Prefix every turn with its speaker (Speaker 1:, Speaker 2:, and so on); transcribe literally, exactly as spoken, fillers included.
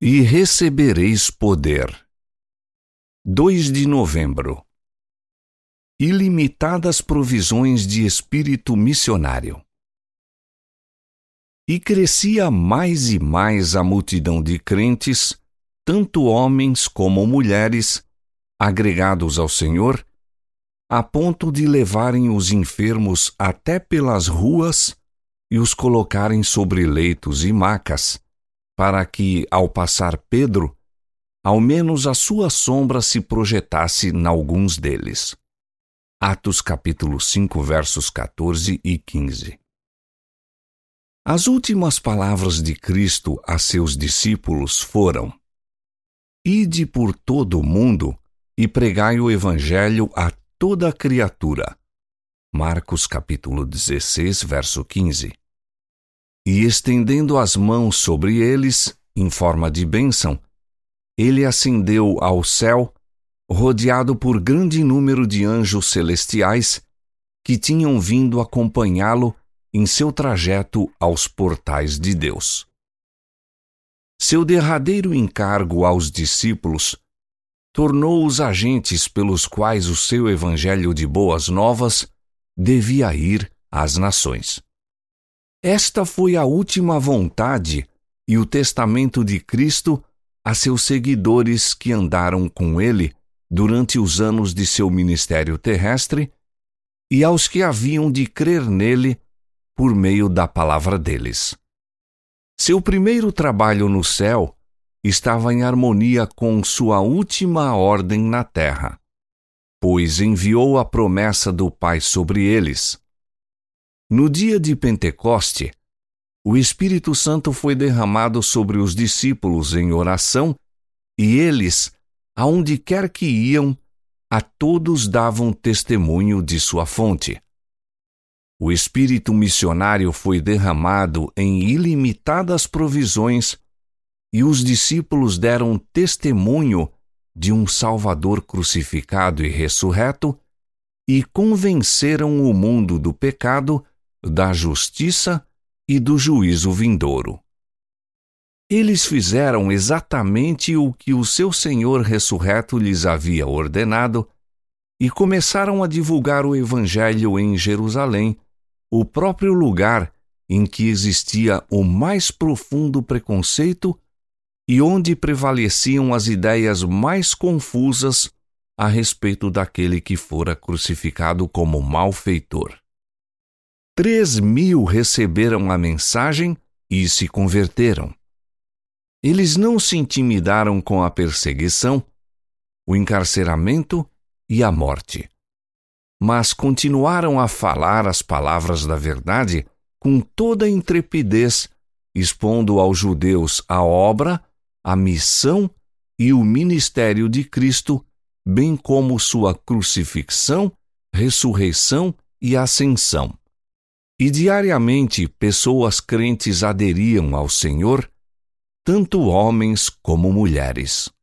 Speaker 1: E recebereis poder. dois de novembro. Ilimitadas provisões de espírito missionário. E crescia mais e mais a multidão de crentes, tanto homens como mulheres, agregados ao Senhor, a ponto de levarem os enfermos até pelas ruas e os colocarem sobre leitos e macas, para que, ao passar Pedro, ao menos a sua sombra se projetasse nalguns deles. Atos capítulo cinco, versos quatorze e quinze. As últimas palavras de Cristo a seus discípulos foram: Ide por todo o mundo e pregai o Evangelho a toda criatura. Marcos capítulo dezesseis, verso quinze. E estendendo as mãos sobre eles, em forma de bênção, ele ascendeu ao céu, rodeado por grande número de anjos celestiais que tinham vindo acompanhá-lo em seu trajeto aos portais de Deus. Seu derradeiro encargo aos discípulos tornou-os agentes pelos quais o seu evangelho de boas novas devia ir às nações. Esta foi a última vontade e o testamento de Cristo a seus seguidores que andaram com ele durante os anos de seu ministério terrestre e aos que haviam de crer nele por meio da palavra deles. Seu primeiro trabalho no céu estava em harmonia com sua última ordem na terra, pois enviou a promessa do Pai sobre eles. No dia de Pentecoste, o Espírito Santo foi derramado sobre os discípulos em oração, e eles, aonde quer que iam, a todos davam testemunho de sua fonte. O Espírito missionário foi derramado em ilimitadas provisões, e os discípulos deram testemunho de um Salvador crucificado e ressurreto, e convenceram o mundo do pecado, da justiça e do juízo vindouro. Eles fizeram exatamente o que o seu Senhor ressurreto lhes havia ordenado e começaram a divulgar o Evangelho em Jerusalém, o próprio lugar em que existia o mais profundo preconceito e onde prevaleciam as ideias mais confusas a respeito daquele que fora crucificado como malfeitor. Três mil receberam a mensagem e se converteram. Eles não se intimidaram com a perseguição, o encarceramento e a morte, mas continuaram a falar as palavras da verdade com toda a intrepidez, expondo aos judeus a obra, a missão e o ministério de Cristo, bem como sua crucifixão, ressurreição e ascensão. E diariamente pessoas crentes aderiam ao Senhor, tanto homens como mulheres.